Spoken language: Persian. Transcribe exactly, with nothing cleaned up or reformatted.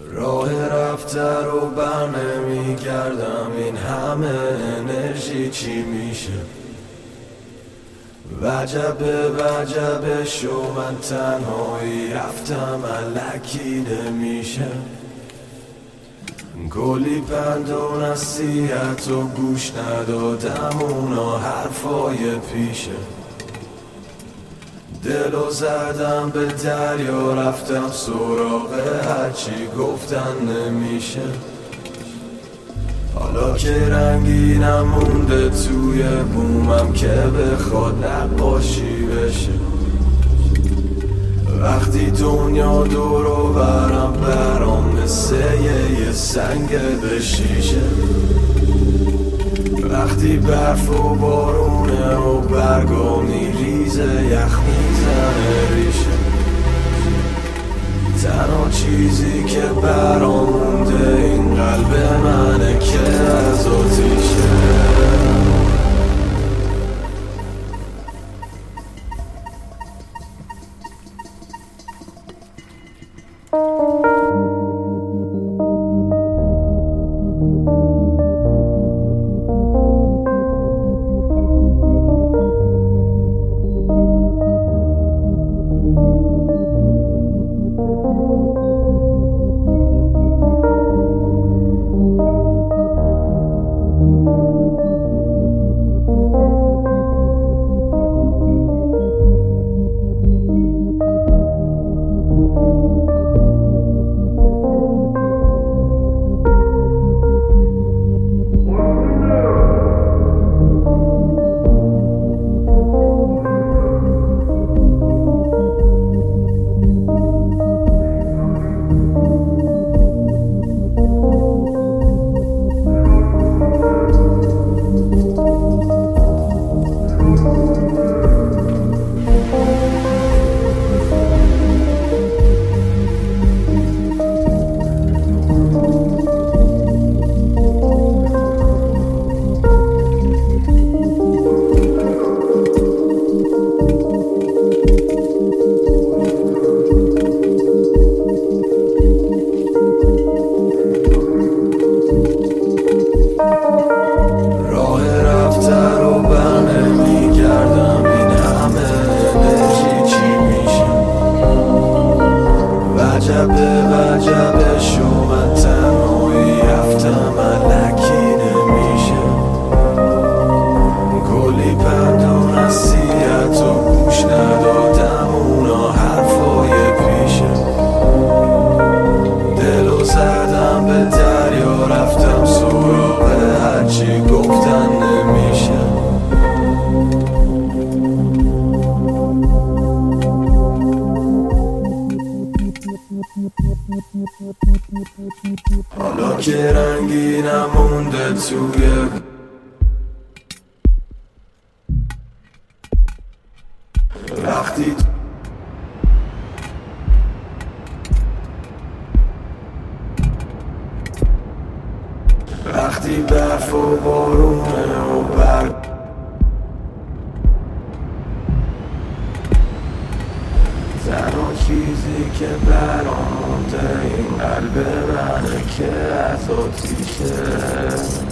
راه رفته رو بر نمی گردم، این همه انرژی چی میشه؟ وجبه وجبه شو، من تنهایی رفتم الکی نمیشه. کلی پند و نصیحت و گوش ندادم، اونا حرفای پیشه. دلو زدم به دریا، رفتم سراغ هرچی گفتن نمیشه. حالا که رنگینم مونده توی بومم که بخواد نقاشی بشه. وقتی دنیا دور و برم برام مثل یه سنگ به شیشه. وقتی برف و بارونه و برگا میریزه، یخ میزنه ریشه. تنها چیزی که برام مونده این قلب منه که از آتیشه. وجبه وجبه شو، من تنهایی رفتم الکی نمیشه. کلی پند و نصیحت و گوش ندادم، اونا حرفای پیشه. دلو زدم به دریا، رفتم سراغ هرچی گفتن نمیشه. حالا که رنگینم مونده توی وقتی وقتی برف و بارونه و برگ تنها چیزی که برام مونده این قلب منه که از آتیشه.